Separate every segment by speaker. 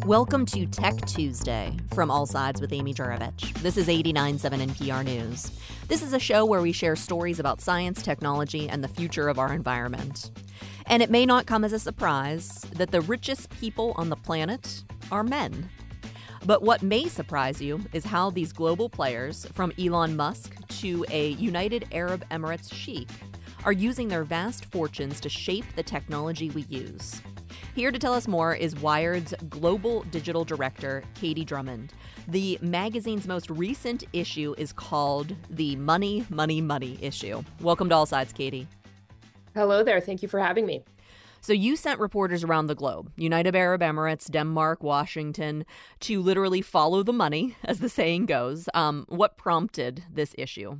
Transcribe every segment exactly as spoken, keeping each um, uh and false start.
Speaker 1: Welcome to Tech Tuesday from All Sides with Amy Juravich. This is eighty-nine point seven N P R News. This is a show where we share stories about science, technology, and the future of our environment. And it may not come as a surprise that the richest people on the planet are men. But what may surprise you is how these global players, from Elon Musk to a United Arab Emirates sheikh, are using their vast fortunes to shape the technology we use. Here to tell us more is Wired's Global Digital Director, Katie Drummond. The magazine's most recent issue is called the Money, Money, Money issue. Welcome to All Sides, Katie.
Speaker 2: Hello there. Thank you for having me.
Speaker 1: So you sent reporters around the globe, United Arab Emirates, Denmark, Washington, to literally follow the money, as the saying goes. Um, what prompted this issue?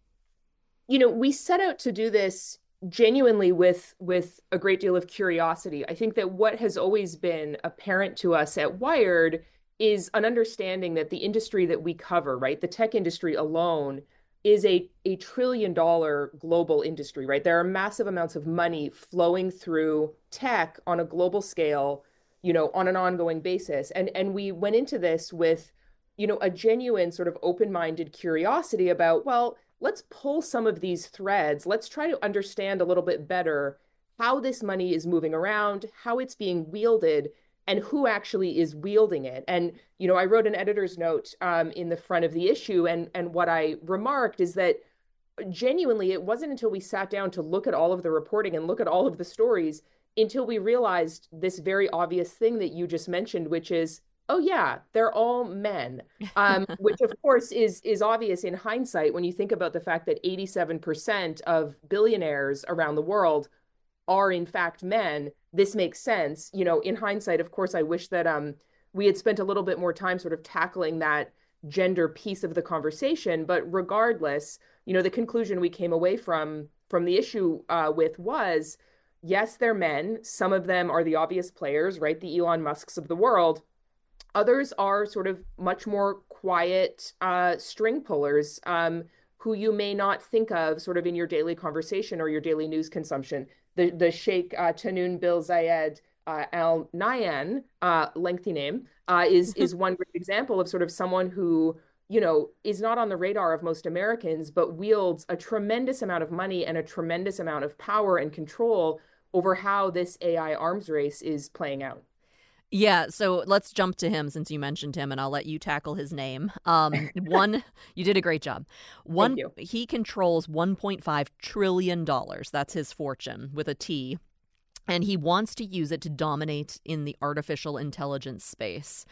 Speaker 2: You know, we set out to do this genuinely with with a great deal of curiosity. I think that what has always been apparent to us at Wired is an understanding that the industry that we cover, right, the tech industry alone, is a, a trillion dollar global industry, right? There are massive amounts of money flowing through tech on a global scale, you know, on an ongoing basis. And, and we went into this with, you know, a genuine sort of open-minded curiosity about, well, let's pull some of these threads. Let's try to understand a little bit better how this money is moving around, how it's being wielded, and who actually is wielding it. And, you know, I wrote an editor's note um, in the front of the issue. And, and what I remarked is that genuinely, it wasn't until we sat down to look at all of the reporting and look at all of the stories until we realized this very obvious thing that you just mentioned, which is, oh, yeah, they're all men, um, which, of course, is is obvious in hindsight when you think about the fact that eighty-seven percent of billionaires around the world are, in fact, men. This makes sense. You know, in hindsight, of course, I wish that um, we had spent a little bit more time sort of tackling that gender piece of the conversation. But regardless, you know, the conclusion we came away from from the issue uh, with was, yes, they're men. Some of them are the obvious players, right? The Elon Musks of the world. Others are sort of much more quiet uh, string pullers um, who you may not think of sort of in your daily conversation or your daily news consumption. The the Sheikh uh, Tahnoon bin Zayed uh, Al Nahyan, uh, lengthy name, uh, is is one great example of sort of someone who, you know, is not on the radar of most Americans, but wields a tremendous amount of money and a tremendous amount of power and control over how this A I arms race is playing out.
Speaker 1: Yeah, so let's jump to him since you mentioned him, and I'll let you tackle his name. Um, one, you did a great job. One,
Speaker 2: Thank you.
Speaker 1: He controls one point five trillion dollars. That's his fortune with a T. And he wants to use it to dominate in the artificial intelligence space.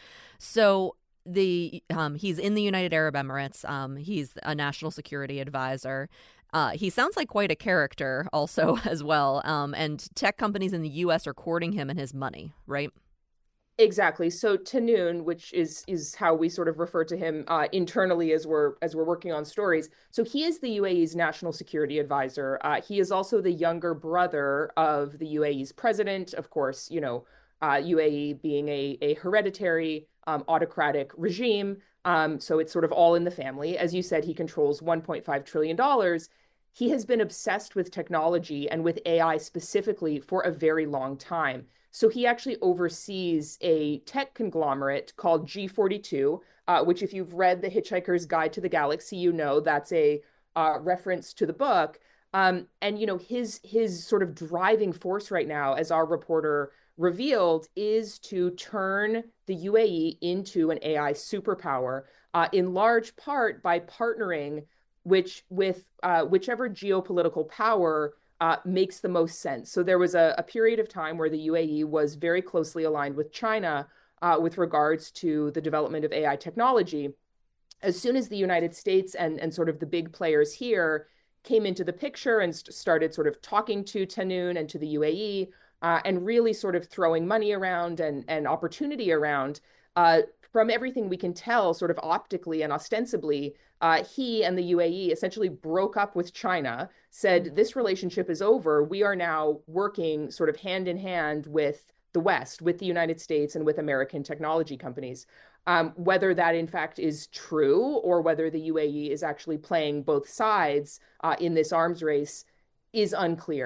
Speaker 1: So the um, he's in the United Arab Emirates. Um, he's a national security advisor. Uh, he sounds like quite a character also as well. Um, and tech companies in the U S are courting him and his money, right?
Speaker 2: Exactly. So Tahnoon, which is is how we sort of refer to him uh, internally as we're as we're working on stories. So he is the U A E's national security advisor. Uh, he is also the younger brother of the U A E's president. Of course, you know, uh, U A E being a a hereditary um, autocratic regime. Um, so it's sort of all in the family. As you said, he controls one point five trillion dollars. He has been obsessed with technology and with A I specifically for a very long time. So he actually oversees a tech conglomerate called G forty-two, uh, which if you've read The Hitchhiker's Guide to the Galaxy, you know that's a uh, reference to the book. Um, and, you know, his his sort of driving force right now, as our reporter revealed, is to turn the U A E into an A I superpower, uh, in large part by partnering which with uh, whichever geopolitical power Uh, makes the most sense. So there was a, a period of time where the U A E was very closely aligned with China uh, with regards to the development of A I technology. As soon as the United States and, and sort of the big players here came into the picture and st- started sort of talking to Tahnoon and to the U A E uh, and really sort of throwing money around and, and opportunity around, uh, from everything we can tell sort of optically and ostensibly, uh, he and the U A E essentially broke up with China, said this relationship is over. We are now working sort of hand in hand with the West, with the United States and with American technology companies. Um, whether that in fact is true or whether the U A E is actually playing both sides uh, in this arms race is unclear.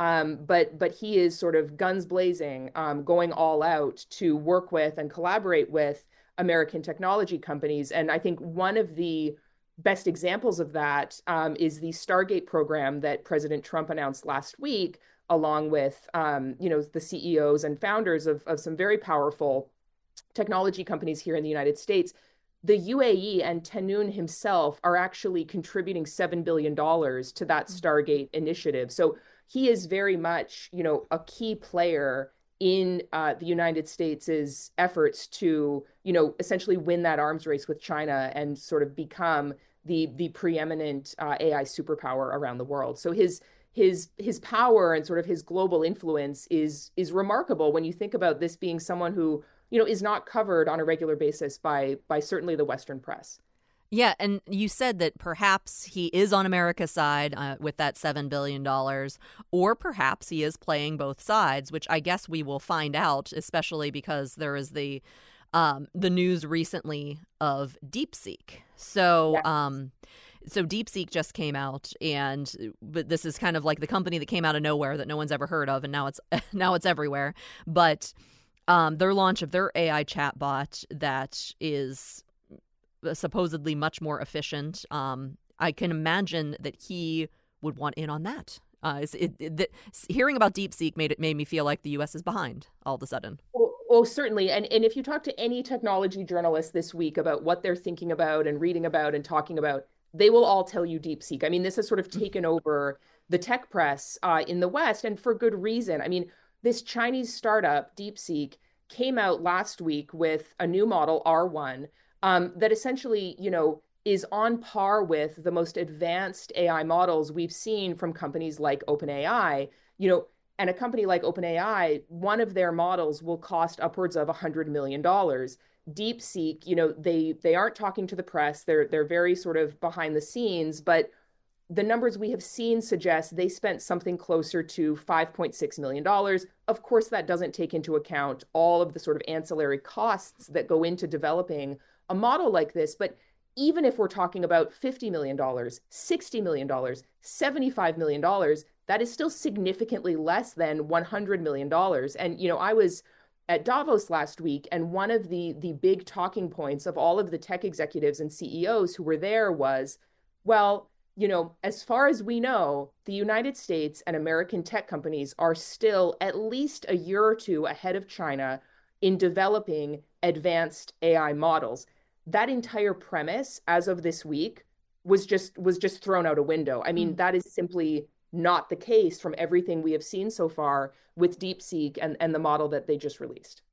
Speaker 2: Um, but but he is sort of guns blazing, um, going all out to work with and collaborate with American technology companies. And I think one of the best examples of that um, is the Stargate program that President Trump announced last week, along with um, you know the C E Os and founders of, of some very powerful technology companies here in the United States. The U A E and Tanoon himself are actually contributing seven billion dollars to that Stargate initiative. So he is very much, you know, a key player in uh, the United States' efforts to, you know, essentially win that arms race with China and sort of become the the preeminent uh, A I superpower around the world. So his his his power and sort of his global influence is is remarkable when you think about this being someone who, you know, is not covered on a regular basis by by certainly the Western press.
Speaker 1: Yeah, and you said that perhaps he is on America's side uh, with that seven billion dollars, or perhaps he is playing both sides, which I guess we will find out, especially because there is the um, the news recently of DeepSeek. So,
Speaker 2: Yeah.
Speaker 1: um, so DeepSeek just came out, and but this is kind of like the company that came out of nowhere that no one's ever heard of, and now it's now it's everywhere. But um, their launch of their A I chatbot that is supposedly much more efficient. Um, I can imagine that he would want in on that. Uh, it, it, it, hearing about DeepSeek made it made me feel like the U S is behind all of a sudden.
Speaker 2: Oh, oh, certainly. And and if you talk to any technology journalist this week about what they're thinking about and reading about and talking about, they will all tell you DeepSeek. I mean, this has sort of taken over the tech press uh, in the West, and for good reason. I mean, this Chinese startup, DeepSeek, came out last week with a new model, R one, um, that essentially, you know, is on par with the most advanced A I models we've seen from companies like OpenAI. You know, and a company like OpenAI, one of their models will cost upwards of one hundred million dollars. DeepSeek, you know, they they aren't talking to the press. They're they're very sort of behind the scenes, but the numbers we have seen suggest they spent something closer to five point six million dollars. Of course, that doesn't take into account all of the sort of ancillary costs that go into developing a model like this. But even if we're talking about fifty million dollars, sixty million dollars, seventy-five million dollars, that is still significantly less than one hundred million dollars. And, you know, I was at Davos last week, and one of the, the big talking points of all of the tech executives and C E Os who were there was, well, you know, as far as we know, the United States and American tech companies are still at least a year or two ahead of China in developing advanced A I models. That entire premise, as of this week, was just was just thrown out a window. I mean, mm. that is simply not the case from everything we have seen so far with DeepSeek and, and the model that they just released.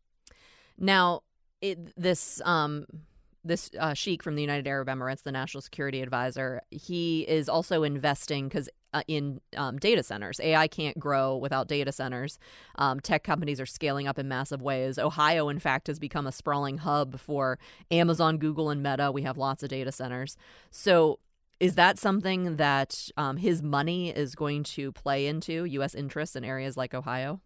Speaker 1: Now, it, this um, this uh, sheik from the United Arab Emirates, the National Security Advisor, he is also investing because uh, in um, data centers. A I can't grow without data centers. Um, tech companies are scaling up in massive ways. Ohio, in fact, has become a sprawling hub for Amazon, Google, and Meta. We have lots of data centers. So is that something that um, his money is going to play into, U S interests in areas like Ohio?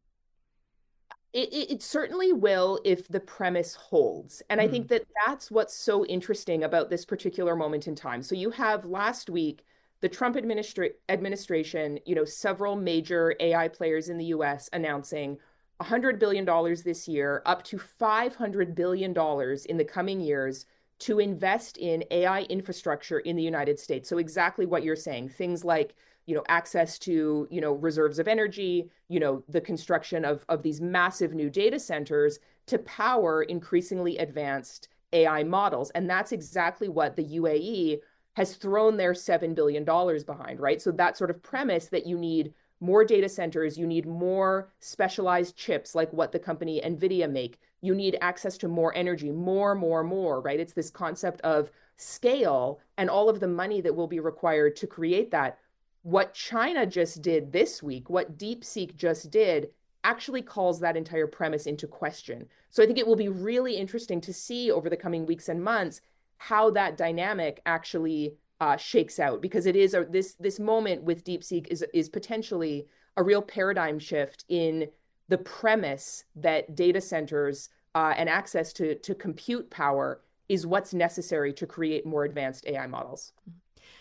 Speaker 2: It, it, it certainly will if the premise holds. And mm. I think that that's what's so interesting about this particular moment in time. So you have last week, the Trump administra- administration, you know, several major A I players in the U S announcing one hundred billion dollars this year, up to five hundred billion dollars in the coming years to invest in A I infrastructure in the United States. So exactly what you're saying, things like, you know, access to, you know, reserves of energy, you know, the construction of, of these massive new data centers to power increasingly advanced A I models. And that's exactly what the U A E has thrown their seven billion dollars behind, right? So that sort of premise that you need more data centers, you need more specialized chips like what the company NVIDIA make, you need access to more energy, more, more, more, right? It's this concept of scale and all of the money that will be required to create that. What China just did this week, what DeepSeek just did, actually calls that entire premise into question. So I think it will be really interesting to see over the coming weeks and months how that dynamic actually uh, shakes out, because it is a, this this moment with DeepSeek is is potentially a real paradigm shift in the premise that data centers uh, and access to to compute power is what's necessary to create more advanced A I models.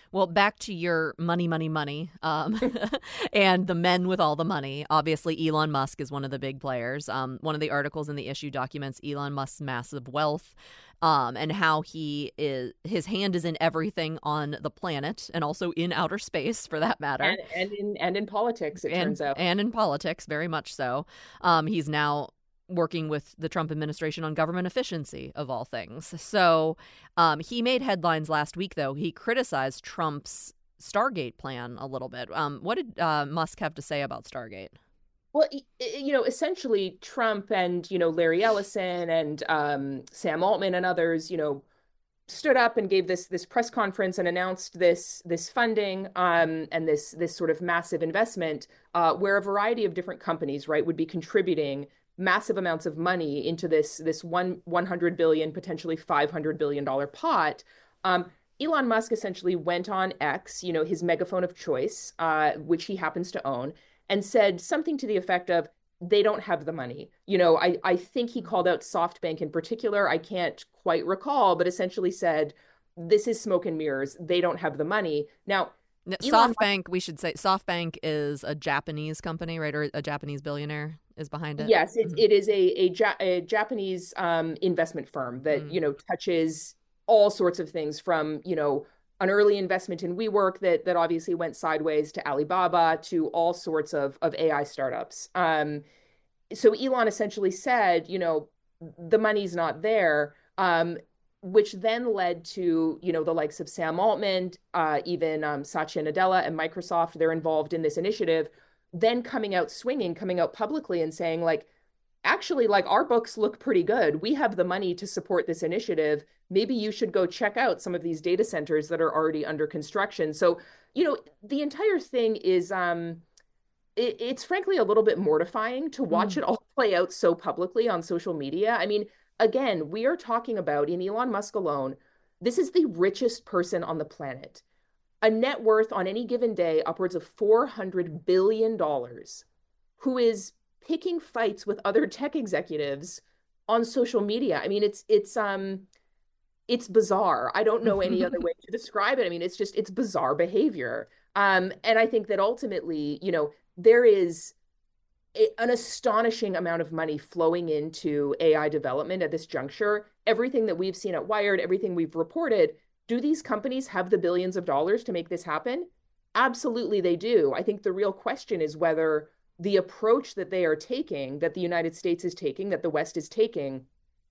Speaker 1: Well, back to your money, money, money, um, and the men with all the money. Obviously, Elon Musk is one of the big players. Um, one of the articles in the issue documents Elon Musk's massive wealth, um, and how he is his hand is in everything on the planet and also in outer space, for that matter,
Speaker 2: and, and in and in politics, it
Speaker 1: and,
Speaker 2: turns out,
Speaker 1: and in politics, very much so. Um, he's now working with the Trump administration on government efficiency, of all things. So um, he made headlines last week, though. He criticized Trump's Stargate plan a little bit. Um, what did uh, Musk have to say about Stargate?
Speaker 2: Well, you know, essentially Trump and, you know, Larry Ellison and um, Sam Altman and others, you know, stood up and gave this this press conference and announced this this funding um, and this this sort of massive investment uh, where a variety of different companies, right, would be contributing massive amounts of money into this this one 100 billion, potentially five hundred billion dollar pot. Um, Elon Musk essentially went on X, you know, his megaphone of choice, uh, which he happens to own, and said something to the effect of, they don't have the money. You know, I, I think he called out SoftBank in particular. I can't quite recall, but essentially said, this is smoke and mirrors. They don't have the money. Now,
Speaker 1: Elon SoftBank, Musk, we should say, SoftBank is a Japanese company, right? Or a Japanese billionaire is behind it?
Speaker 2: Yes, it, mm-hmm. it is a, a, ja- a Japanese um, investment firm that, mm. you know, touches all sorts of things from, you know, an early investment in WeWork that that obviously went sideways to Alibaba to all sorts of, of A I startups. Um, so Elon essentially said, you know, the money's not there, um, which then led to, you know, the likes of Sam Altman, uh, even um, Satya Nadella and Microsoft, they're involved in this initiative, then coming out swinging, coming out publicly and saying, like, actually, like, our books look pretty good. We have the money to support this initiative. Maybe you should go check out some of these data centers that are already under construction. So, you know, the entire thing is, um, it, it's frankly a little bit mortifying to watch mm. it all play out so publicly on social media. I mean, again, we are talking about, in Elon Musk alone, this is the richest person on the planet. A net worth on any given day upwards of four hundred billion dollars, who is picking fights with other tech executives on social media. I mean, it's it's um it's bizarre. I don't know any other way to describe it. I mean, it's just it's bizarre behavior. Um, and I think that ultimately, you know, there is a, an astonishing amount of money flowing into A I development at this juncture. Everything that we've seen at Wired, everything we've reported, do these companies have the billions of dollars to make this happen? Absolutely, they do. I think the real question is whether the approach that they are taking, that the United States is taking, that the West is taking,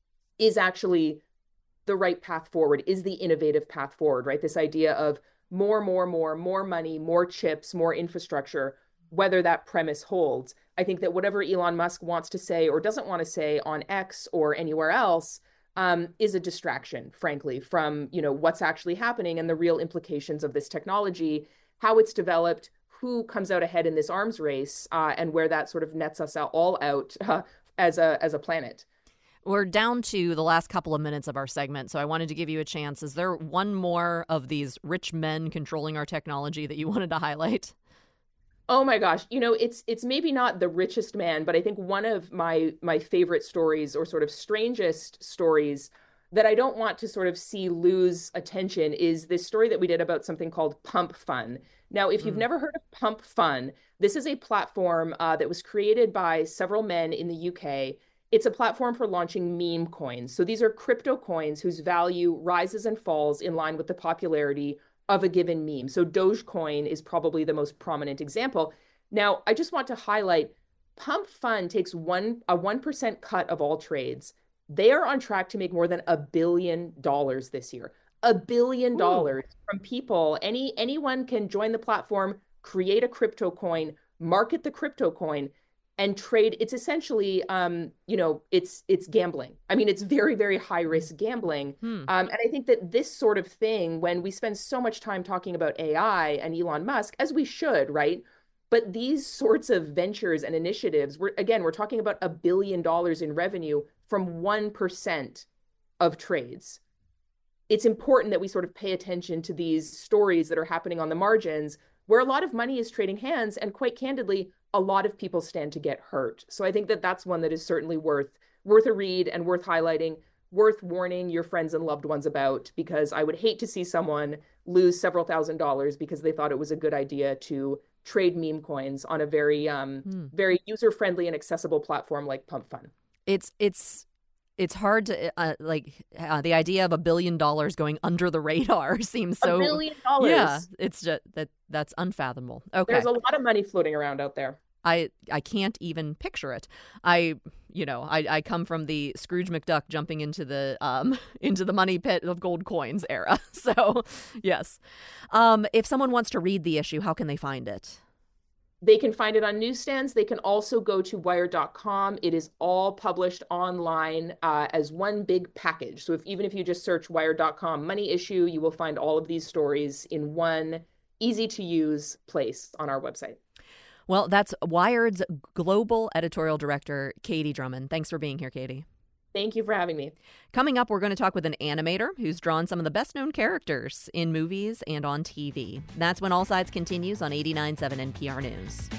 Speaker 2: is actually the right path forward, is the innovative path forward, right? This idea of more, more, more, more money, more chips, more infrastructure, whether that premise holds. I think that whatever Elon Musk wants to say or doesn't want to say on X or anywhere else um, is a distraction, frankly, from, you know, what's actually happening and the real implications of this technology, how it's developed, who comes out ahead in this arms race, uh, and where that sort of nets us out, all out uh, as a as a planet.
Speaker 1: We're down to the last couple of minutes of our segment, so I wanted to give you a chance. Is there one more of these rich men controlling our technology that you wanted to highlight?
Speaker 2: Oh my gosh, you know, it's it's maybe not the richest man, but I think one of my my favorite stories, or sort of strangest stories, that I don't want to sort of see lose attention is this story that we did about something called Pump Fun. Now, if you've mm. never heard of Pump Fun, this is a platform uh, that was created by several men in the U K. It's a platform for launching meme coins. So these are crypto coins whose value rises and falls in line with the popularity of a given meme. So Dogecoin is probably the most prominent example. Now, I just want to highlight, Pump Fun takes one a one percent cut of all trades. They are on track to make more than a billion dollars this year. A billion dollars from people. Any anyone can join the platform, create a crypto coin, market the crypto coin, and trade. It's essentially, um, you know, it's it's gambling. I mean, it's very, very high risk gambling. Hmm. Um, and I think that this sort of thing, when we spend so much time talking about A I and Elon Musk, as we should, right? But these sorts of ventures and initiatives, we're again, we're talking about a billion dollars in revenue from one percent of trades. It's important that we sort of pay attention to these stories that are happening on the margins, where a lot of money is trading hands, and quite candidly, a lot of people stand to get hurt. So I think that that's one that is certainly worth worth a read and worth highlighting. worth warning your friends and loved ones about, because I would hate to see someone lose several thousand dollars because they thought it was a good idea to trade meme coins on a very um
Speaker 1: Hmm.
Speaker 2: very user-friendly and accessible platform like Pump Fun.
Speaker 1: It's it's it's hard to uh, like uh, the idea of a billion dollars going under the radar seems so.
Speaker 2: A billion dollars.
Speaker 1: Yeah, it's just that that's unfathomable. Okay,
Speaker 2: there's a lot of money floating around out there.
Speaker 1: I I can't even picture it. I you know I, I come from the Scrooge McDuck jumping into the um into the money pit of gold coins era. So yes, um, if someone wants to read the issue, how can they find it?
Speaker 2: They can find it on newsstands. They can also go to wired dot com. It is all published online uh, as one big package. So if even if you just search wired dot com money issue, you will find all of these stories in one easy to use place on our website.
Speaker 1: Well, that's Wired's global editorial director, Katie Drummond. Thanks for being here, Katie.
Speaker 2: Thank you for having me.
Speaker 1: Coming up, we're going to talk with an animator who's drawn some of the best-known characters in movies and on T V. That's when All Sides continues on eighty-nine point seven N P R News.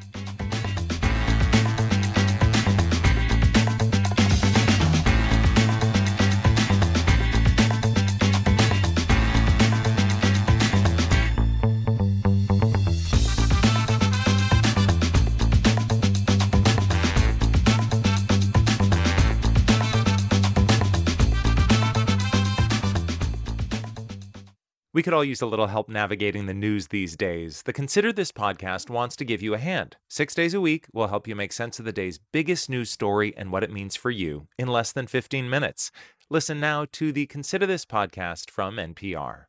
Speaker 3: We could all use a little help navigating the news these days. The Consider This podcast wants to give you a hand. Six days a week, we'll help you make sense of the day's biggest news story and what it means for you in less than fifteen minutes. Listen now to the Consider This podcast from N P R.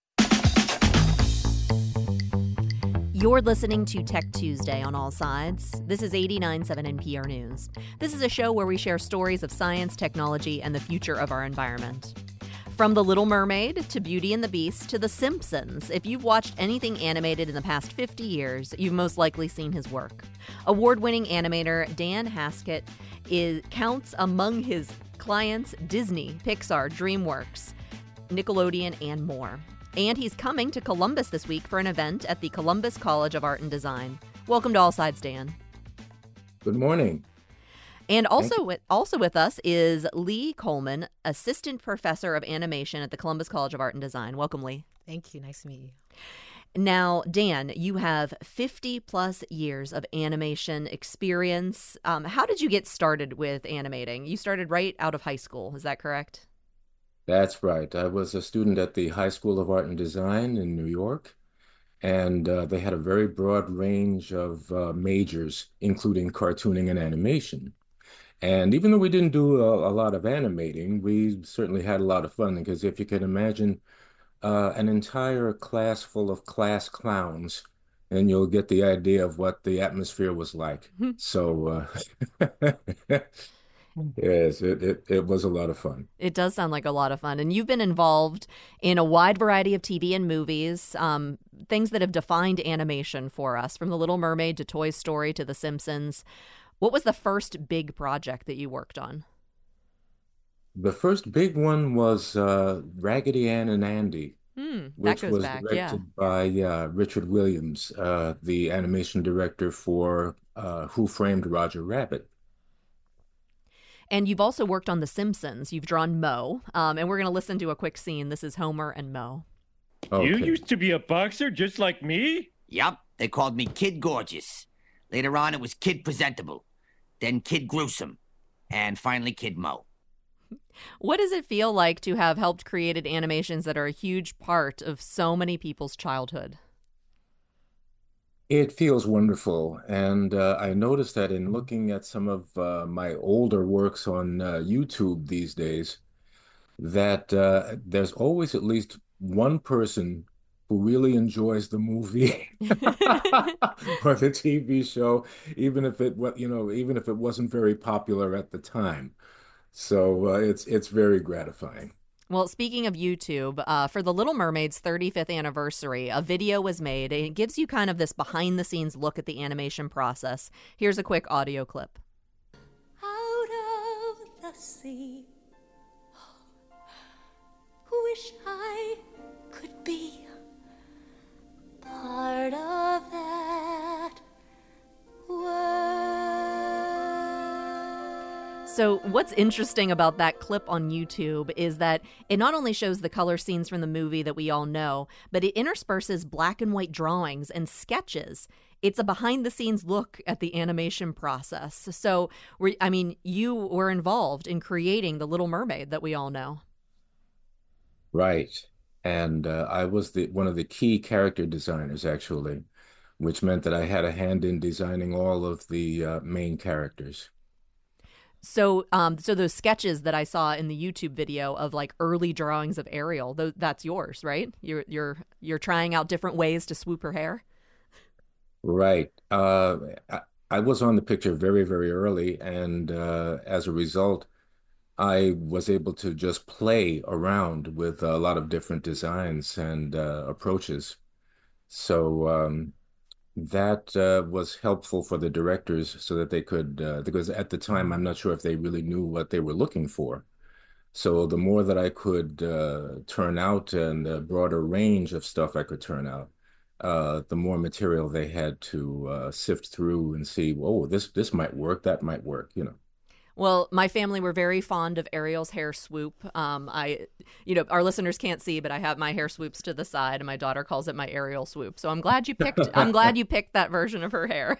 Speaker 1: You're listening to Tech Tuesday on All Sides. This is eighty-nine point seven N P R News. This is a show where we share stories of science, technology, and the future of our environment. From The Little Mermaid to Beauty and the Beast to The Simpsons, if you've watched anything animated in the past fifty years, you've most likely seen his work. Award-winning animator Dan Haskett is, counts among his clients Disney, Pixar, DreamWorks, Nickelodeon, and more. And he's coming to Columbus this week for an event at the Columbus College of Art and Design. Welcome to All Sides, Dan.
Speaker 4: Good morning.
Speaker 1: And also with, also with us is Lee Coleman, Assistant Professor of Animation at the Columbus College of Art and Design. Welcome, Lee.
Speaker 5: Thank you. Nice to meet you.
Speaker 1: Now, Dan, you have fifty plus years of animation experience. Um, how did you get started with animating? You started right out of high school. Is that correct?
Speaker 4: That's right. I was a student at the High School of Art and Design in New York, and uh, they had a very broad range of uh, majors, including cartooning and animation. And even though we didn't do a, a lot of animating, we certainly had a lot of fun, because if you can imagine uh, an entire class full of class clowns, and you'll get the idea of what the atmosphere was like. So, uh, yes, it, it, it was a lot of fun.
Speaker 1: It does sound like a lot of fun. And you've been involved in a wide variety of T V and movies, um, things that have defined animation for us, from The Little Mermaid to Toy Story to The Simpsons. What was the first big project that you worked on?
Speaker 4: The first big one was uh, Raggedy Ann and Andy,
Speaker 1: Hmm, that
Speaker 4: which
Speaker 1: goes
Speaker 4: was
Speaker 1: back,
Speaker 4: directed
Speaker 1: yeah.
Speaker 4: by uh, Richard Williams, uh, the animation director for uh, Who Framed Roger Rabbit.
Speaker 1: And you've also worked on The Simpsons. You've drawn Moe, um, and we're going to listen to a quick scene. This is Homer and Moe.
Speaker 4: Okay.
Speaker 6: You used to be a boxer just like me?
Speaker 7: Yup, they called me Kid Gorgeous. Later on, it was Kid Presentable, then Kid Gruesome, and finally Kid Moe.
Speaker 1: What does it feel like to have helped created animations that are a huge part of so many people's childhood?
Speaker 4: It feels wonderful. And uh, I noticed that in looking at some of uh, my older works on uh, YouTube these days, that uh, there's always at least one person who really enjoys the movie or the T V show, even if it, you know, even if it wasn't very popular at the time. So uh, it's it's very gratifying.
Speaker 1: Well, speaking of YouTube, uh, for The Little Mermaid's thirty-fifth anniversary, a video was made, and it gives you kind of this behind-the-scenes look at the animation process. Here's a quick audio clip.
Speaker 8: Out of the sea, wish I could be part of that world.
Speaker 1: So what's interesting about that clip on YouTube is that it not only shows the color scenes from the movie that we all know, but it intersperses black and white drawings and sketches. It's a behind-the-scenes look at the animation process. So, we're, I mean, you were involved in creating The Little Mermaid that we all know.
Speaker 4: Right. And uh, I was the one of the key character designers, actually, which meant that I had a hand in designing all of the uh, main characters.
Speaker 1: So, um, so those sketches that I saw in the YouTube video of like early drawings of Ariel, th- that's yours, right? You're you're you're trying out different ways to swoop her hair.
Speaker 4: Right. Uh, I, I was on the picture very, very early, and uh, as a result, I was able to just play around with a lot of different designs and uh, approaches. So um, that uh, was helpful for the directors so that they could, uh, because at the time, I'm not sure if they really knew what they were looking for. So the more that I could uh, turn out and the broader range of stuff I could turn out, uh, the more material they had to uh, sift through and see, oh, this this might work, that might work, you know.
Speaker 1: Well, my family were very fond of Ariel's hair swoop. Um, I, you know, our listeners can't see, but I have my hair swoops to the side, and my daughter calls it my Ariel swoop. So I'm glad you picked. I'm glad you picked that version of her hair.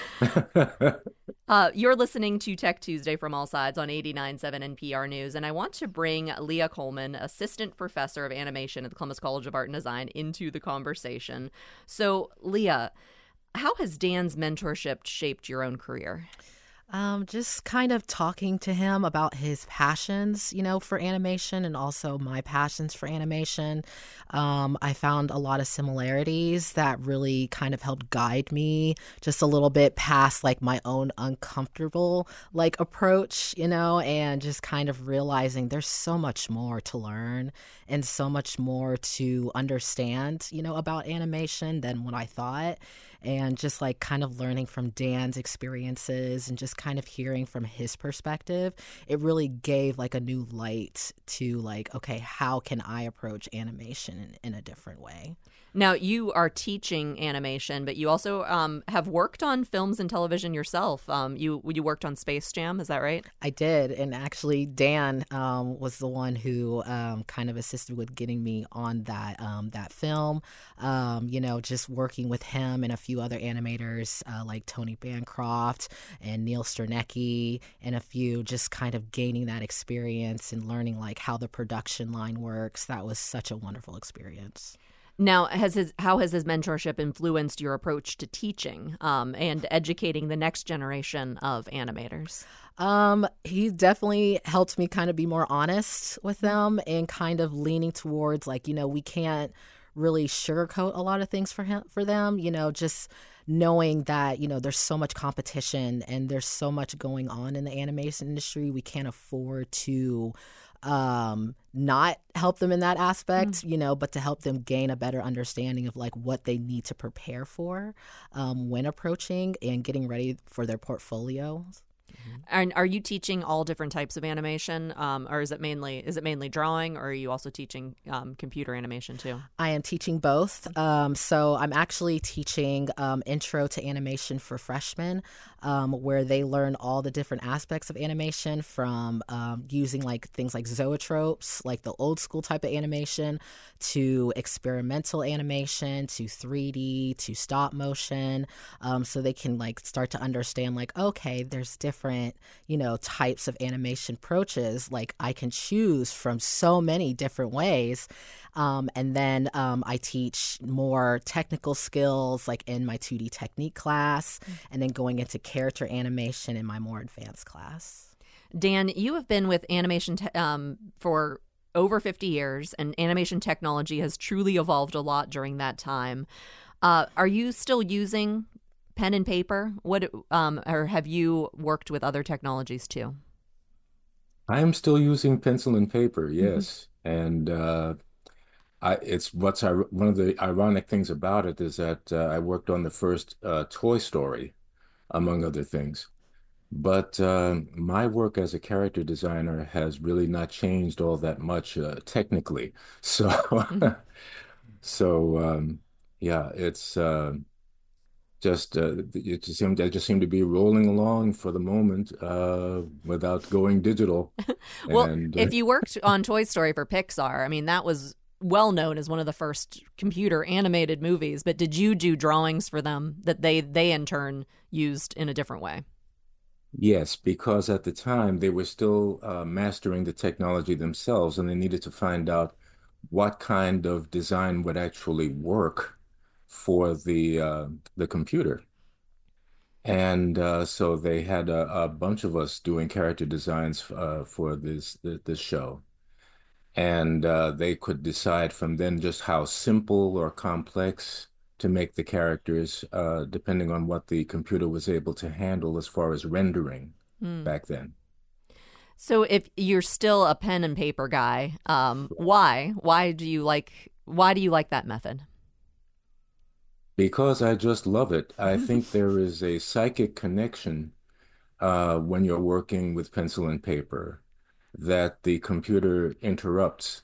Speaker 1: uh, you're listening to Tech Tuesday from All Sides on eighty-nine point seven N P R News, and I want to bring Leah Coleman, assistant professor of animation at the Columbus College of Art and Design, into the conversation. So, Leah, how has Dan's mentorship shaped your own career?
Speaker 5: Um, just kind of talking to him about his passions, you know, for animation and also my passions for animation. Um, I found a lot of similarities that really kind of helped guide me just a little bit past like my own uncomfortable like approach, you know, and just kind of realizing there's so much more to learn and so much more to understand, you know, about animation than what I thought. And just like kind of learning from Dan's experiences and just kind of hearing from his perspective, it really gave like a new light to like, okay, how can I approach animation in, in a different way?
Speaker 1: Now, you are teaching animation, but you also um, have worked on films and television yourself. Um, you you worked on Space Jam, is that right?
Speaker 5: I did, and actually Dan um, was the one who um, kind of assisted with getting me on that um, that film. Um, you know, just working with him and a few other animators uh, like Tony Bancroft and Neil Sternecki and a few, just kind of gaining that experience and learning like how the production line works. That was such a wonderful experience.
Speaker 1: Now, has his, how has his mentorship influenced your approach to teaching um, and educating the next generation of animators?
Speaker 5: Um, he definitely helped me kind of be more honest with them and kind of leaning towards like, you know, we can't really sugarcoat a lot of things for him, for them, you know, just knowing that, you know, there's so much competition and there's so much going on in the animation industry. We can't afford to um not help them in that aspect, mm. you know, but to help them gain a better understanding of like what they need to prepare for um when approaching and getting ready for their portfolios.
Speaker 1: And are you teaching all different types of animation, um, or is it mainly is it mainly drawing, or are you also teaching um, computer animation too?
Speaker 5: I am teaching both. Um, so I'm actually teaching um, Intro to Animation for freshmen, um, where they learn all the different aspects of animation from um, using like things like zoetropes, like the old school type of animation, to experimental animation, to three D, to stop motion, um, so they can like start to understand like, okay, there's different, you know, types of animation approaches. Like I can choose from so many different ways. Um, and then um, I teach more technical skills like in my two D technique class, mm-hmm. and then going into character animation in my more advanced class.
Speaker 1: Dan, you have been with animation te- um, for over fifty years, and animation technology has truly evolved a lot during that time. Uh, are you still using pen and paper? What, um, or have you worked with other technologies too?
Speaker 4: I am still using pencil and paper, yes. Mm-hmm. And uh, I, it's what's one of the ironic things about it is that uh, I worked on the first uh, Toy Story, among other things. But uh, my work as a character designer has really not changed all that much uh, technically. So, mm-hmm. so um, yeah, it's uh, just uh, it just seemed they just seemed to be rolling along for the moment uh, without going digital.
Speaker 1: Well,
Speaker 4: and uh,
Speaker 1: if you worked on Toy Story for Pixar, I mean, that was well known as one of the first computer animated movies. But did you do drawings for them that they they in turn used in a different way?
Speaker 4: yes, because at the time they were still uh, mastering the technology themselves, and they needed to find out what kind of design would actually work for the uh, the computer. And uh, so they had a, a bunch of us doing character designs uh, for this this, this show. And uh, they could decide from then just how simple or complex to make the characters, uh, depending on what the computer was able to handle as far as rendering
Speaker 1: Mm.
Speaker 4: back then.
Speaker 1: So if you're still a pen and paper guy, um, why? Why do you like why do you like that method?
Speaker 4: Because I just love it. I think there is a psychic connection uh, when you're working with pencil and paper that the computer interrupts.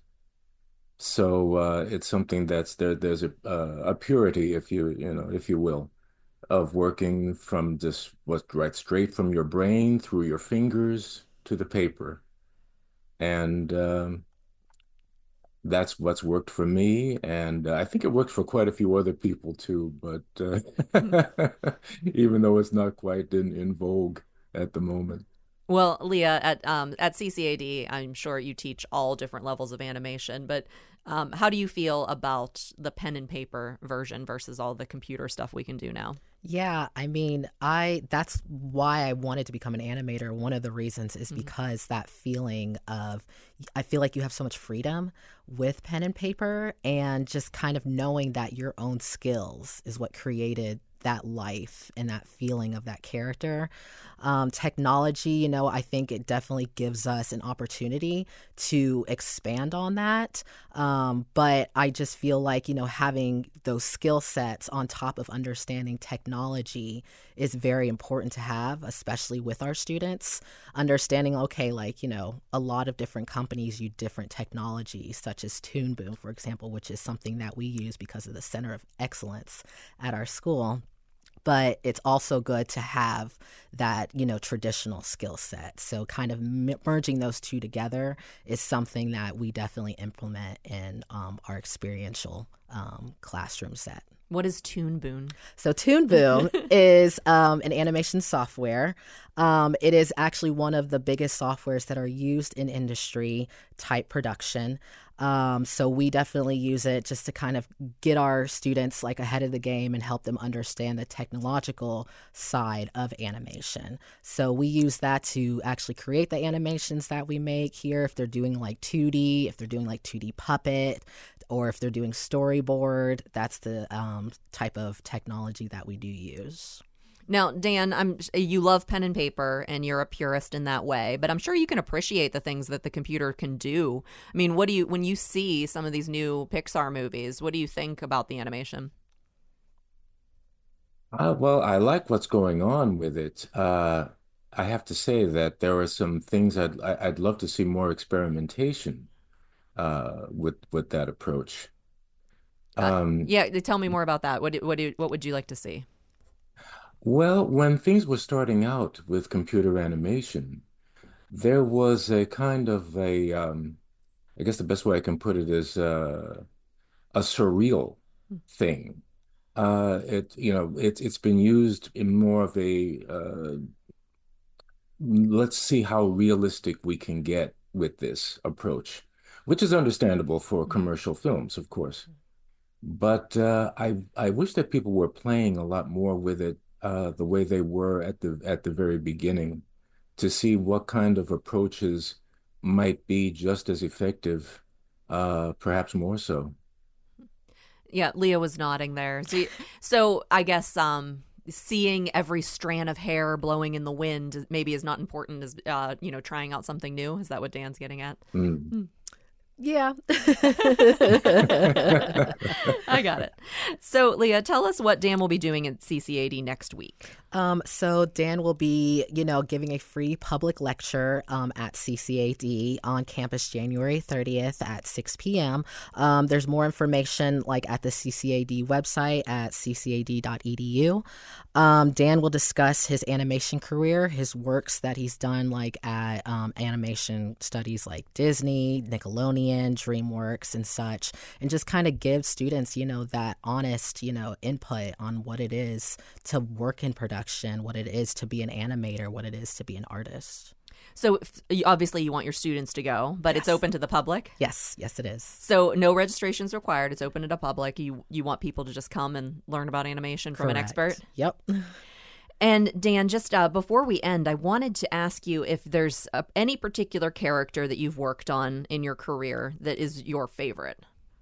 Speaker 4: So uh, it's something that's there. There's a uh, a purity, if you you know, if you will, of working from just what's right straight from your brain through your fingers to the paper, and um, that's what's worked for me. And uh, I think it worked for quite a few other people too. But uh, even though it's not quite in in vogue at the moment.
Speaker 1: Well, Leah, at um, at C C A D, I'm sure you teach all different levels of animation, but um, how do you feel about the pen and paper version versus all the computer stuff we can do now?
Speaker 5: Yeah, I mean, I that's why I wanted to become an animator. One of the reasons is
Speaker 1: Mhm.
Speaker 5: because that feeling of I feel like you have so much freedom with pen and paper, and just kind of knowing that your own skills is what created that life and that feeling of that character. Um, technology, you know, I think it definitely gives us an opportunity to expand on that. Um, but I just feel like, you know, having those skill sets on top of understanding technology is very important to have, especially with our students. Understanding, okay, like, you know, a lot of different companies use different technologies, such as Toon Boom, for example, which is something that we use because of the Center of Excellence at our school. But it's also good to have that, you know, traditional skill set. So kind of m- merging those two together is something that we definitely implement in um, our experiential um, classroom set.
Speaker 1: What is Toon Boom?
Speaker 5: So Toon Boom is um, an animation software. Um, it is actually one of the biggest softwares that are used in industry type production. Um, so we definitely use it just to kind of get our students like ahead of the game and help them understand the technological side of animation. So we use that to actually create the animations that we make here. If they're doing like two D, if they're doing like two D puppet, or if they're doing storyboard, that's the um, type of technology that we do use.
Speaker 1: Now, Dan, I'm you love pen and paper and you're a purist in that way, but I'm sure you can appreciate the things that the computer can do. I mean, what do you when you see some of these new Pixar movies, what do you think about the animation?
Speaker 4: Uh, well, I like what's going on with it. Uh, I have to say that there are some things I'd I- I'd love to see more experimentation uh, with with that approach.
Speaker 1: Uh,
Speaker 4: Um,
Speaker 1: yeah, tell me more about that. What do, what do, what would you like to see?
Speaker 4: well, when things were starting out with computer animation, there was a kind of a um, I guess the best way I can put it is uh, a surreal thing. Uh, it you know it's it's been used in more of a uh, let's see how realistic we can get with this approach, which is understandable for commercial films, of course. But uh, I I wish that people were playing a lot more with it uh, the way they were at the at the very beginning to see what kind of approaches might be just as effective, uh, perhaps more so.
Speaker 1: Yeah, Leah was nodding there. So, you- so I guess um, seeing every strand of hair blowing in the wind maybe is not important as uh, you know, trying out something new. Is that what Dan's getting at?
Speaker 4: Mm.
Speaker 5: Yeah.
Speaker 1: I got it. So, Leah, tell us what Dan will be doing at C C A D next week.
Speaker 5: Um, so Dan will be, you know, giving a free public lecture um, at C C A D on campus January thirtieth at six p.m. Um, there's more information like at the C C A D website at c c a d dot e d u. Um, Dan will discuss his animation career, his works that he's done like at um, animation studies like Disney, Nickelodeon, DreamWorks and such, and just kind of give students, you know, that honest, you know, input on what it is to work in production, what it is to be an animator, what it is to be an artist.
Speaker 1: So if, obviously you want your students to go, but yes. It's open to the public?
Speaker 5: Yes, yes it is.
Speaker 1: So no registrations required. It's open to the public. You you want people to just come and learn about animation from
Speaker 5: Correct.
Speaker 1: An expert?
Speaker 5: Yep.
Speaker 1: And Dan, just uh, before we end, I wanted to ask you if there's uh, any particular character that you've worked on in your career that is your favorite.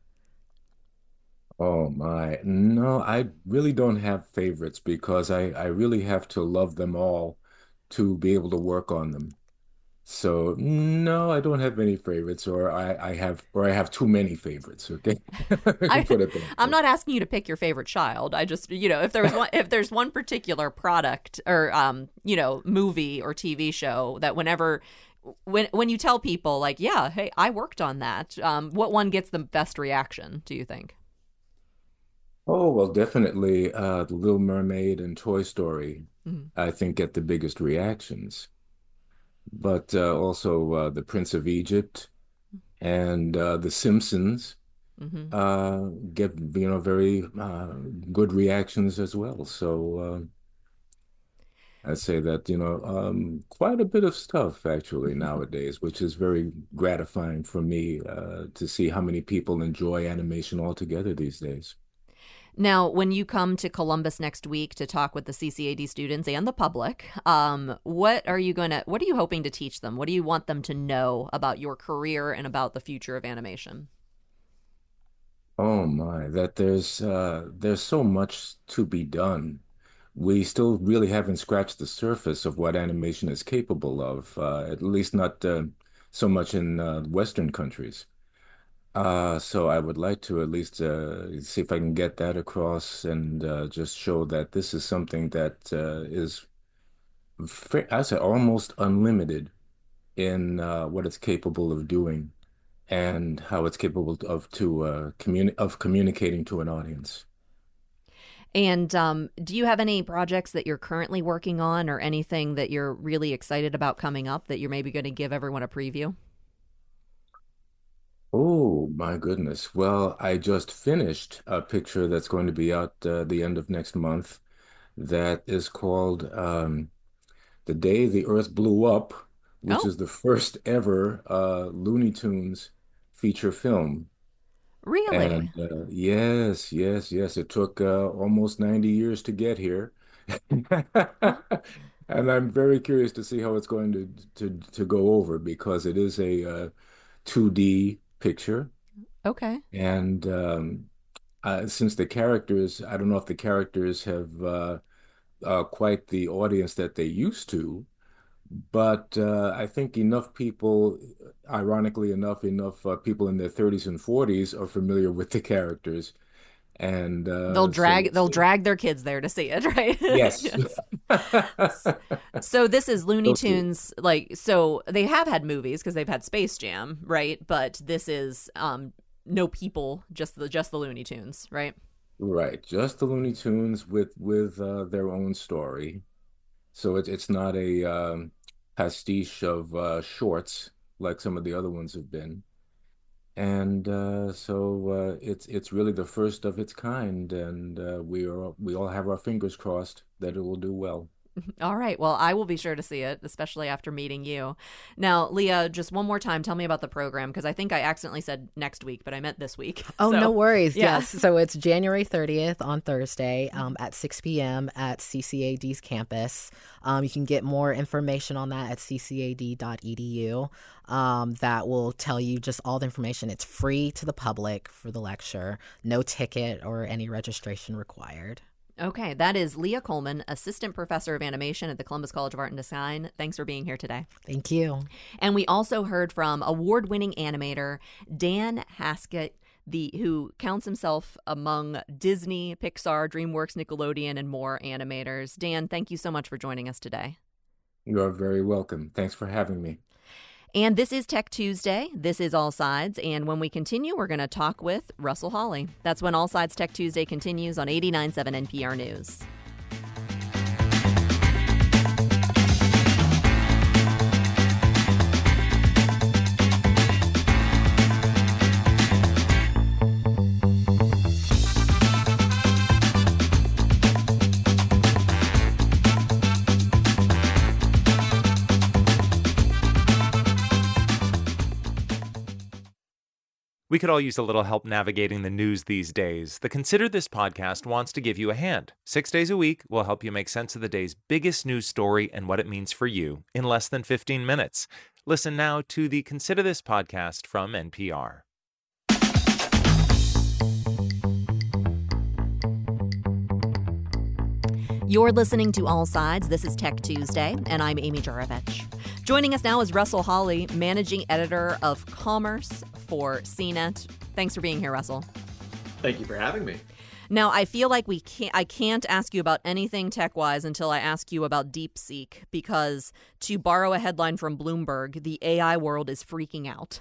Speaker 4: Oh my. No, I really don't have favorites because I, I really have to love them all to be able to work on them. So no, I don't have any favorites, or I, I have, or I have too many favorites. Okay,
Speaker 1: I,
Speaker 4: put it there.
Speaker 1: I'm not asking you to pick your favorite child. I just, you know, if there's one, if there's one particular product or, um, you know, movie or T V show that whenever, when when you tell people like, yeah, hey, I worked on that. Um, what one gets the best reaction? Do you think?
Speaker 4: Oh well, definitely, uh, The Little Mermaid and Toy Story, mm-hmm. I think get the biggest reactions. But uh, also uh, The Prince of Egypt and uh, The Simpsons mm-hmm. uh, get, you know, very uh, good reactions as well. So uh, I'd say that, you know, um, quite a bit of stuff actually nowadays, which is very gratifying for me uh, to see how many people enjoy animation altogether these days.
Speaker 1: Now, when you come to Columbus next week to talk with the C C A D students and the public, um, what are you going to, what are you hoping to teach them? What do you want them to know about your career and about the future of animation?
Speaker 4: Oh my, that there's uh, there's so much to be done. We still really haven't scratched the surface of what animation is capable of, uh, at least not uh, so much in uh, Western countries. Uh, so I would like to at least uh, see if I can get that across and uh, just show that this is something that uh, is, I say, almost unlimited in uh, what it's capable of doing and how it's capable of to uh, communi of communicating to an audience.
Speaker 1: And um, do you have any projects that you're currently working on or anything that you're really excited about coming up that you're maybe going to give everyone a preview?
Speaker 4: Oh, my goodness. Well, I just finished a picture that's going to be out uh, the end of next month that is called um, The Day the Earth Blew Up, which oh. is the first ever uh, Looney Tunes feature film.
Speaker 1: Really?
Speaker 4: And uh, yes, yes, yes. It took uh, almost ninety years to get here. And I'm very curious to see how it's going to, to, to go over because it is a uh, two D picture.
Speaker 1: Okay.
Speaker 4: And um, uh, since the characters, I don't know if the characters have uh, uh, quite the audience that they used to, but uh, I think enough people, ironically enough, enough uh, people in their thirties and forties are familiar with the characters. And uh,
Speaker 1: they'll drag
Speaker 4: so,
Speaker 1: they'll drag their kids there to see it, right?
Speaker 4: Yes.
Speaker 1: Yes. So this is Looney Tunes, like, so they have had movies because they've had Space Jam, right? But this is um no people, just the just the Looney Tunes, right?
Speaker 4: Right, just the Looney Tunes with with uh, their own story. So it's it's not a um, pastiche of uh, shorts like some of the other ones have been. And uh, so uh, it's it's really the first of its kind, and uh, we are we all have our fingers crossed that it will do well.
Speaker 1: All right. Well, I will be sure to see it, especially after meeting you. Now, Leah, just one more time, tell me about the program, because I think I accidentally said next week, but I meant this week.
Speaker 5: Oh,
Speaker 1: so,
Speaker 5: no worries.
Speaker 1: Yeah.
Speaker 5: Yes. So it's January thirtieth on Thursday um, at six p.m. at C C A D's campus. Um, you can get more information on that at c c a d dot e d u. Um, that will tell you just all the information. It's free to the public for the lecture, no ticket or any registration required.
Speaker 1: Okay, that is Leah Coleman, Assistant Professor of Animation at the Columbus College of Art and Design. Thanks for being here today.
Speaker 5: Thank you.
Speaker 1: And we also heard from award-winning animator Dan Haskett, the who counts himself among Disney, Pixar, DreamWorks, Nickelodeon, and more animators. Dan, thank you so much for joining us today.
Speaker 4: You are very welcome. Thanks for having me.
Speaker 1: And this is Tech Tuesday. This is All Sides. And when we continue, we're going to talk with Russell Hawley. That's when All Sides Tech Tuesday continues on eighty-nine point seven N P R News.
Speaker 3: We could all use a little help navigating the news these days. The Consider This podcast wants to give you a hand. Six days a week, we'll help you make sense of the day's biggest news story and what it means for you in less than fifteen minutes. Listen now to the Consider This podcast from N P R.
Speaker 1: You're listening to All Sides. This is Tech Tuesday, and I'm Amy Juravich. Joining us now is Russell Hawley, Managing Editor of Commerce for C net. Thanks for being here, Russell.
Speaker 9: Thank you for having me.
Speaker 1: Now, I feel like we can't, I can't ask you about anything tech-wise until I ask you about DeepSeek, because to borrow a headline from Bloomberg, the A I world is freaking out.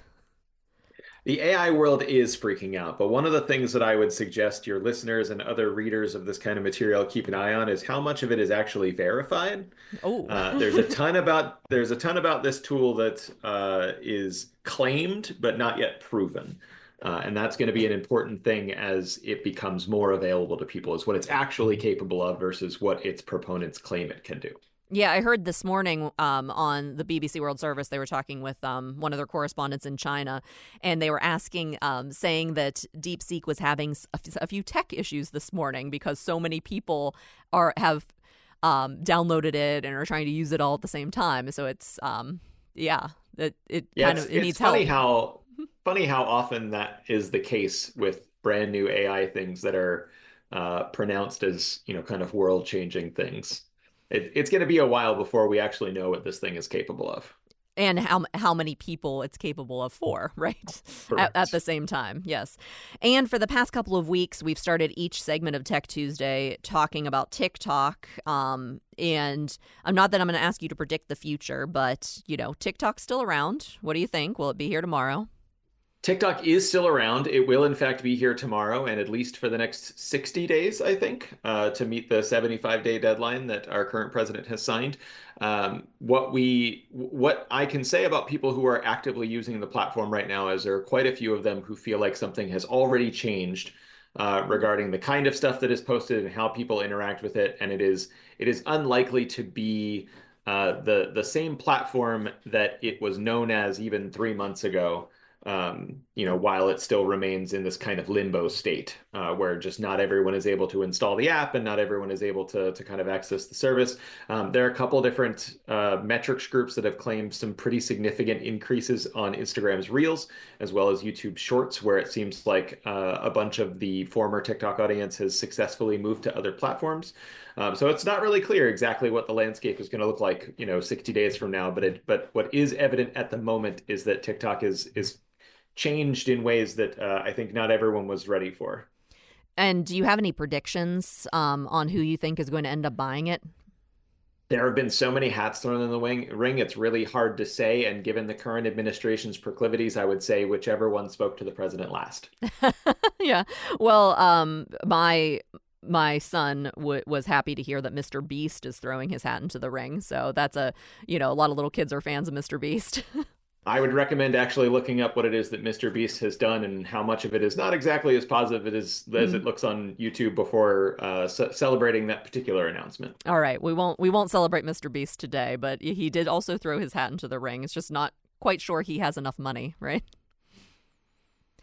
Speaker 9: The A I world is freaking out, but one of the things that I would suggest your listeners and other readers of this kind of material keep an eye on is how much of it is actually verified.
Speaker 1: Oh,
Speaker 9: uh, there's a ton about there's a ton about this tool that uh, is claimed but not yet proven, uh, and that's going to be an important thing as it becomes more available to people. Is what it's actually capable of versus what its proponents claim it can do.
Speaker 1: Yeah, I heard this morning um, on the B B C World Service, they were talking with um, one of their correspondents in China, and they were asking, um, saying that DeepSeek was having a, f- a few tech issues this morning because so many people are have um, downloaded it and are trying to use it all at the same time. So it's, um, yeah, it, it
Speaker 9: yeah,
Speaker 1: kind
Speaker 9: it's,
Speaker 1: of it
Speaker 9: it's
Speaker 1: needs
Speaker 9: funny
Speaker 1: help.
Speaker 9: how funny how often that is the case with brand new A I things that are uh, pronounced as, you know, kind of world-changing things. It, it's going to be a while before we actually know what this thing is capable of.
Speaker 1: And how how many people it's capable of for, right? At, at the same time, yes. And for the past couple of weeks, we've started each segment of Tech Tuesday talking about TikTok. Um, and I'm not that I'm going to ask you to predict the future, but, you know, TikTok's still around. What do you think? Will it be here tomorrow?
Speaker 9: TikTok is still around. It will, in fact, be here tomorrow and at least for the next sixty days, I think, uh, to meet the seventy-five day deadline that our current president has signed. Um, what we, what I can say about people who are actively using the platform right now is there are quite a few of them who feel like something has already changed uh, regarding the kind of stuff that is posted and how people interact with it, and it is it is unlikely to be uh, the the same platform that it was known as even three months ago. Um, you know, while it still remains in this kind of limbo state uh, where just not everyone is able to install the app and not everyone is able to, to kind of access the service. Um, there are a couple different uh, metrics groups that have claimed some pretty significant increases on Instagram's Reels, as well as YouTube Shorts, where it seems like uh, a bunch of the former TikTok audience has successfully moved to other platforms. Um, so it's not really clear exactly what the landscape is going to look like, you know, sixty days from now. But it, but what is evident at the moment is that TikTok is is changed in ways that uh, I think not everyone was ready for.
Speaker 1: And do you have any predictions um, on who you think is going to end up buying it?
Speaker 9: There have been so many hats thrown in the wing, ring, it's really hard to say. And given the current administration's proclivities, I would say whichever one spoke to the president last.
Speaker 1: Yeah. Well, um, my my son w- was happy to hear that Mister Beast is throwing his hat into the ring. So that's a, you know, a lot of little kids are fans of Mister Beast.
Speaker 9: I would recommend actually looking up what it is that Mister Beast has done and how much of it is not exactly as positive it is, as mm-hmm. it looks on YouTube before uh, ce- celebrating that particular announcement.
Speaker 1: All right. We won't we won't celebrate Mister Beast today, but he did also throw his hat into the ring. It's just not quite sure he has enough money, right?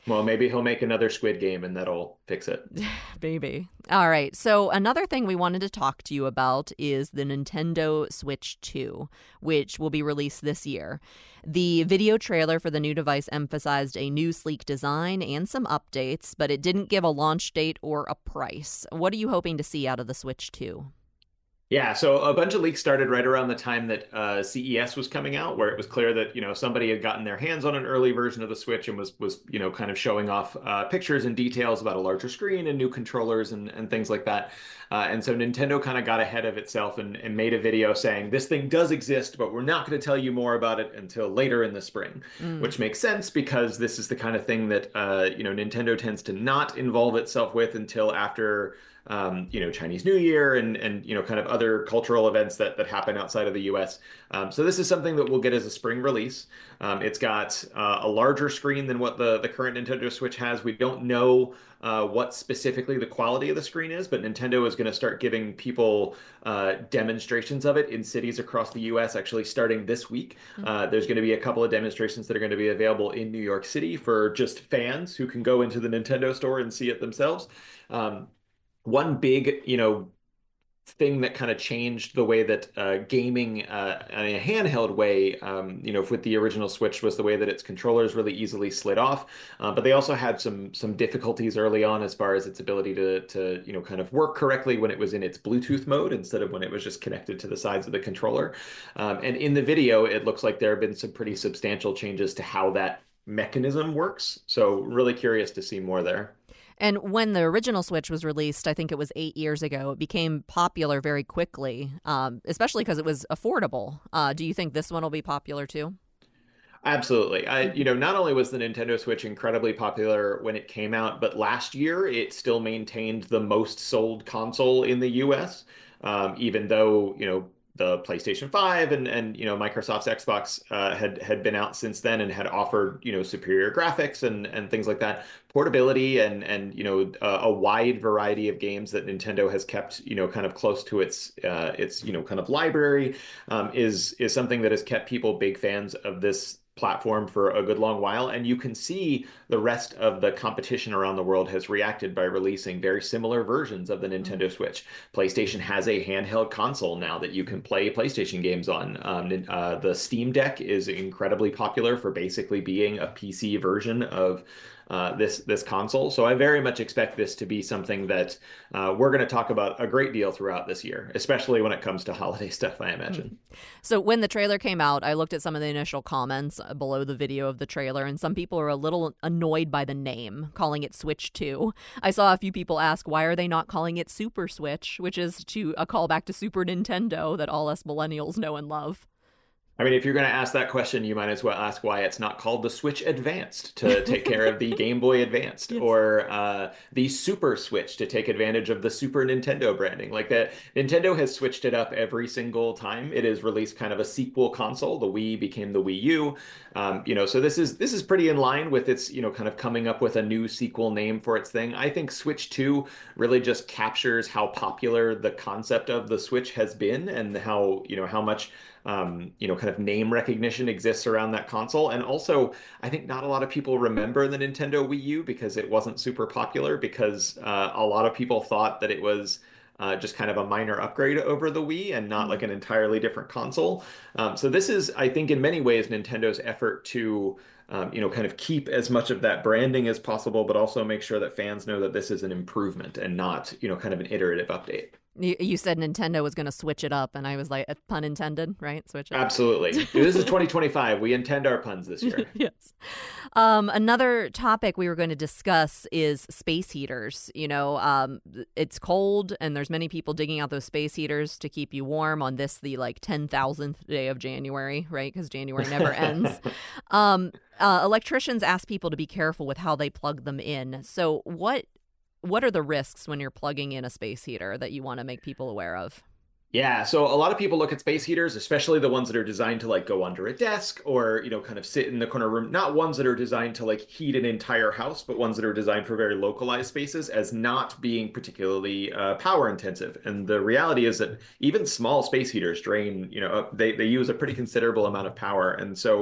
Speaker 9: Well, maybe he'll make another Squid Game and that'll fix it.
Speaker 1: Maybe. All right. So another thing we wanted to talk to you about is the Nintendo Switch two, which will be released this year. The video trailer for the new device emphasized a new sleek design and some updates, but it didn't give a launch date or a price. What are you hoping to see out of the Switch two?
Speaker 9: Yeah, so a bunch of leaks started right around the time that uh, C E S was coming out, where it was clear that, you know, somebody had gotten their hands on an early version of the Switch and was, was you know, kind of showing off uh, pictures and details about a larger screen and new controllers and, and things like that. Uh, and so Nintendo kind of got ahead of itself and, and made a video saying, this thing does exist, but we're not going to tell you more about it until later in the spring, mm. which makes sense because this is the kind of thing that, uh, you know, Nintendo tends to not involve itself with until after Um, you know, Chinese New Year and, and, you know, kind of other cultural events that, that happen outside of the U S. Um, so this is something that we'll get as a spring release. Um, it's got uh, a larger screen than what the, the current Nintendo Switch has. We don't know uh, what specifically the quality of the screen is, but Nintendo is going to start giving people uh, demonstrations of it in cities across the U S actually starting this week. Mm-hmm. Uh, there's going to be a couple of demonstrations that are going to be available in New York City for just fans who can go into the Nintendo store and see it themselves. Um, One big, you know, thing that kind of changed the way that uh, gaming uh, in a handheld way, um, you know, with the original Switch was the way that its controllers really easily slid off. Uh, but they also had some some difficulties early on as far as its ability to, to, you know, kind of work correctly when it was in its Bluetooth mode instead of when it was just connected to the sides of the controller. Um, and in the video, it looks like there have been some pretty substantial changes to how that mechanism works. So really curious to see more there.
Speaker 1: And when the original Switch was released, I think it was eight years ago, it became popular very quickly, um, especially because it was affordable. Uh, do you think this one will be popular too?
Speaker 9: Absolutely. I, you know, not only was the Nintendo Switch incredibly popular when it came out, but last year it still maintained the most sold console in the U S, um, even though, you know, the PlayStation five and, and you know, Microsoft's Xbox uh, had had been out since then and had offered, you know, superior graphics and and things like that, portability and and you know uh, a wide variety of games that Nintendo has kept, you know, kind of close to its uh, its you know kind of library um, is is something that has kept people big fans of this platform for a good long while. And you can see the rest of the competition around the world has reacted by releasing very similar versions of the Nintendo Switch. PlayStation has a handheld console now that you can play PlayStation games on. Um, uh, the Steam Deck is incredibly popular for basically being a P C version of Uh, this this console. So I very much expect this to be something that uh, we're going to talk about a great deal throughout this year, especially when it comes to holiday stuff, I imagine.
Speaker 1: So when the trailer came out, I looked at some of the initial comments below the video of the trailer, and some people are a little annoyed by the name, calling it Switch two. I saw a few people ask, why are they not calling it Super Switch, which is to a callback to Super Nintendo that all us millennials know and love.
Speaker 9: I mean, if you're going to ask that question, you might as well ask why it's not called the Switch Advanced to take care of the Game Boy Advanced, yes. or uh, the Super Switch to take advantage of the Super Nintendo branding. Like that, Nintendo has switched it up every single time it has released kind of a sequel console. The Wii became the Wii U. Um, you know, so this is this is pretty in line with its, you know, kind of coming up with a new sequel name for its thing. I think Switch two really just captures how popular the concept of the Switch has been and how, you know, how much Um, you know, kind of name recognition exists around that console. And also, I think not a lot of people remember the Nintendo Wii U because it wasn't super popular because uh, a lot of people thought that it was uh, just kind of a minor upgrade over the Wii and not like an entirely different console. Um, so this is, I think, in many ways, Nintendo's effort to Um, you know, kind of keep as much of that branding as possible, but also make sure that fans know that this is an improvement and not, you know, kind of an iterative update.
Speaker 1: You, you said Nintendo was going to switch it up, and I was like, pun intended, right? Switch it up.
Speaker 9: Absolutely. This is twenty twenty-five. We intend our puns this year.
Speaker 1: Yes. Um, another topic we were going to discuss is space heaters. You know, um, it's cold, and there's many people digging out those space heaters to keep you warm on this, the like ten thousandth day of January, right? Because January never ends. Um, uh, electricians ask people to be careful with how they plug them in. So what what are the risks when you're plugging in a space heater that you want to make people aware of?
Speaker 9: Yeah, so a lot of people look at space heaters, especially the ones that are designed to like go under a desk or, you know, kind of sit in the corner room, not ones that are designed to like heat an entire house, but ones that are designed for very localized spaces as not being particularly uh, power intensive. And the reality is that even small space heaters drain, you know, they, they use a pretty considerable amount of power. And so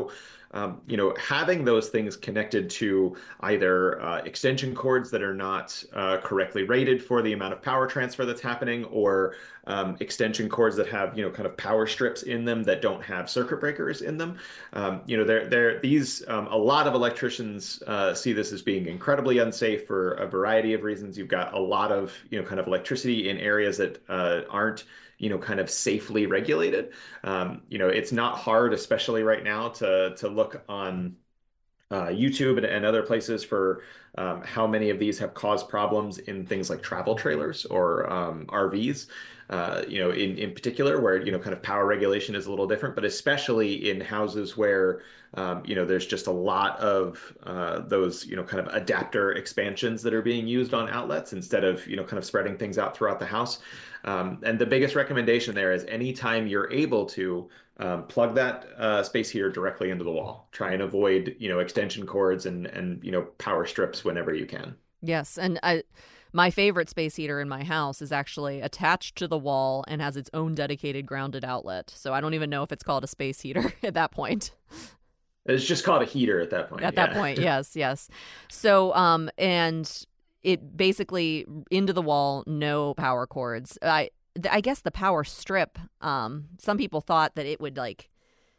Speaker 9: um, you know, having those things connected to either uh, extension cords that are not uh, correctly rated for the amount of power transfer that's happening, or um, extension cords that have, you know, kind of power strips in them that don't have circuit breakers in them. Um, you know, they're, they're, these, um, a lot of electricians uh, see this as being incredibly unsafe for a variety of reasons. You've got a lot of, you know, kind of electricity in areas that uh, aren't, you know, kind of safely regulated. Um, you know, it's not hard, especially right now, to to look on uh, YouTube and, and other places for um, how many of these have caused problems in things like travel trailers or um, R Vs. Uh, you know, in, in particular, where, you know, kind of power regulation is a little different, but especially in houses where, um, you know, there's just a lot of uh, those, you know, kind of adapter expansions that are being used on outlets instead of, you know, kind of spreading things out throughout the house. Um, and the biggest recommendation there is anytime you're able to um, plug that uh, space heater directly into the wall. Try and avoid, you know, extension cords and, and, you know, power strips whenever you can.
Speaker 1: Yes. And I, my favorite space heater in my house is actually attached to the wall and has its own dedicated grounded outlet. So I don't even know if it's called a space heater at that point.
Speaker 9: It's just called a heater at that point.
Speaker 1: At
Speaker 9: yeah.
Speaker 1: that point, yes, yes. So, um, and it basically into the wall, no power cords. I, I guess the power strip. Um, some people thought that it would like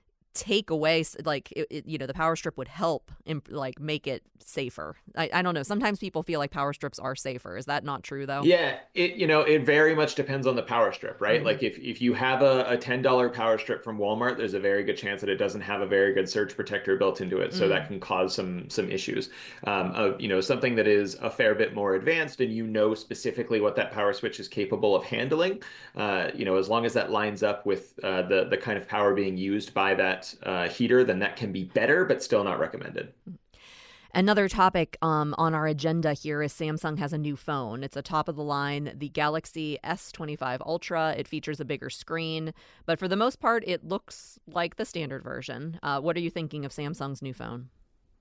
Speaker 1: take away, like, it, it, you know, the power strip would help imp- like make it safer. I, I don't know. Sometimes people feel like power strips are safer. Is that not true though?
Speaker 9: Yeah, it, you know, it very much depends on the power strip, right?
Speaker 1: Mm-hmm.
Speaker 9: Like if, if you have a, a ten dollar power strip from Walmart, there's a very good chance that it doesn't have a very good surge protector built into it. So
Speaker 1: mm-hmm.
Speaker 9: that can cause some, some issues. Um, uh, you know, something that is a fair bit more advanced and you know specifically what that power switch is capable of handling, uh, you know, as long as that lines up with uh, the, the kind of power being used by that uh, heater, then that can be better, but still not recommended.
Speaker 1: Another topic um, on our agenda here is Samsung has a new phone. It's a top of the line, the Galaxy S twenty-five Ultra. It features a bigger screen, but for the most part, it looks like the standard version. Uh, what are you thinking of Samsung's new phone?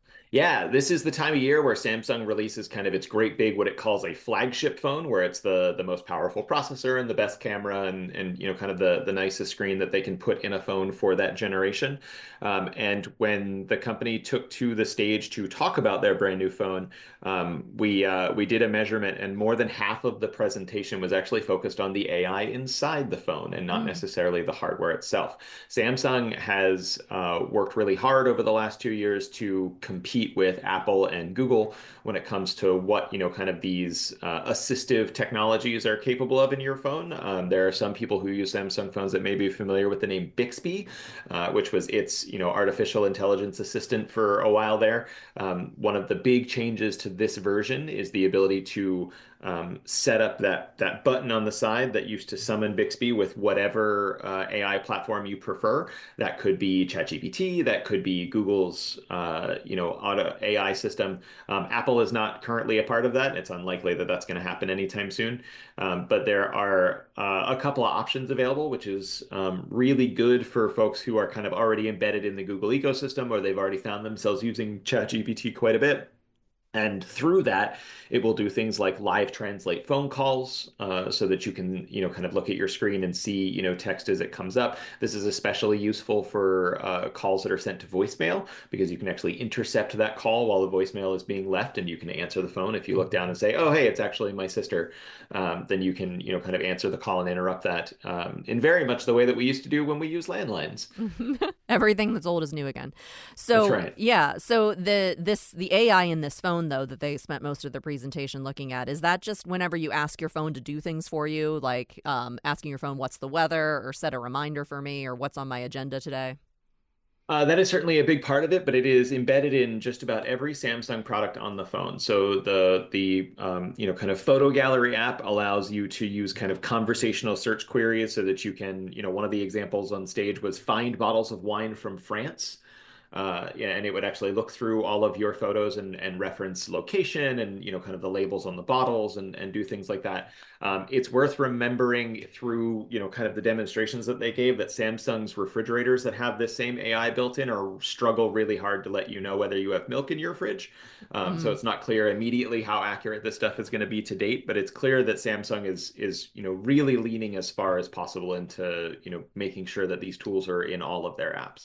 Speaker 9: Yeah, this is the time of year where Samsung releases kind of its great big, what it calls a flagship phone, where it's the the most powerful processor and the best camera and, and you know, kind of the, the nicest screen that they can put in a phone for that generation. Um, and when the company took to the stage to talk about their brand new phone, um, we uh, we did a measurement, and more than half of the presentation was actually focused on the A I inside the phone and not mm. necessarily the hardware itself. Samsung has uh, worked really hard over the last two years to compete with Apple and Google when it comes to what, you know, kind of these uh, assistive technologies are capable of in your phone. Um, there are some people who use Samsung phones that may be familiar with the name Bixby, uh, which was its, you know, artificial intelligence assistant for a while there. Um, one of the big changes to this version is the ability to um, set up that that button on the side that used to summon Bixby with whatever uh, A I platform you prefer. That could be ChatGPT, that could be Google's, uh, you know, auto A I system. Um, Apple is not currently a part of that. It's unlikely that that's going to happen anytime soon. Um, but there are uh, a couple of options available, which is um, really good for folks who are kind of already embedded in the Google ecosystem, or they've already found themselves using ChatGPT quite a bit. And through that, it will do things like live translate phone calls uh, so that you can, you know, kind of look at your screen and see, you know, text as it comes up. This is especially useful for uh, calls that are sent to voicemail, because you can actually intercept that call while the voicemail is being left, and you can answer the phone. If you look down and say, oh, hey, it's actually my sister, um, then you can, you know, kind of answer the call and interrupt that um, in very much the way that we used to do when we use landlines.
Speaker 1: Everything that's old is new again. So,
Speaker 9: that's right.
Speaker 1: yeah. So the this the A I in this phone, though, that they spent most of their presentation looking at, is that just whenever you ask your phone to do things for you, like um, asking your phone what's the weather, or set a reminder for me, or what's on my agenda today?
Speaker 9: Uh, that is certainly a big part of it, but it is embedded in just about every Samsung product on the phone. So the the um, you know, kind of photo gallery app allows you to use kind of conversational search queries so that you can, you know, one of the examples on stage was find bottles of wine from France. Uh, yeah, and it would actually look through all of your photos and, and reference location and, you know, kind of the labels on the bottles and, and do things like that. Um, it's worth remembering through, you know, kind of the demonstrations that they gave that Samsung's refrigerators that have this same A I built in are struggle really hard to let you know whether you have milk in your fridge. Um, mm. So it's not clear immediately how accurate this stuff is going to be to date, but it's clear that Samsung is, is, you know, really leaning as far as possible into, you know, making sure that these tools are in all of their apps.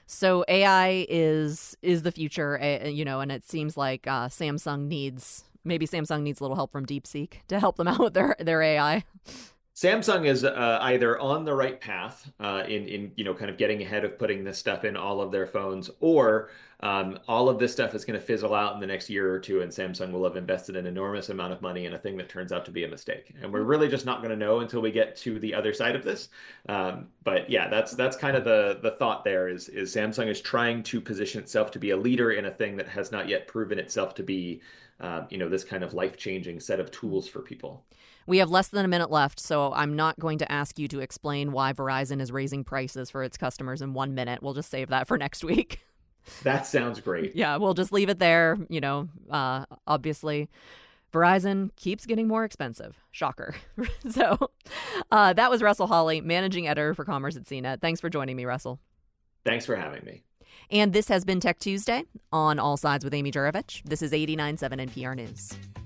Speaker 1: So A I is is the future, uh, you know, and it seems like uh, Samsung needs maybe Samsung needs a little help from DeepSeek to help them out with their their A I.
Speaker 9: Samsung is uh, either on the right path uh, in, in, you know, kind of getting ahead of putting this stuff in all of their phones, or um, all of this stuff is going to fizzle out in the next year or two, and Samsung will have invested an enormous amount of money in a thing that turns out to be a mistake. And we're really just not going to know until we get to the other side of this. Um, but yeah, that's that's kind of the the thought there is, is Samsung is trying to position itself to be a leader in a thing that has not yet proven itself to be, uh, you know, this kind of life-changing set of tools for people.
Speaker 1: We have less than a minute left, so I'm not going to ask you to explain why Verizon is raising prices for its customers in one minute. We'll just save that for next week.
Speaker 9: That sounds great.
Speaker 1: Yeah, we'll just leave it there. You know, uh, obviously, Verizon keeps getting more expensive. Shocker. so uh, that was Russell Hawley, managing editor for Commerce at C net. Thanks for joining me, Russell.
Speaker 9: Thanks for having me.
Speaker 1: And this has been Tech Tuesday on All Sides with Amy Juravich. This is eighty-nine point seven N P R News.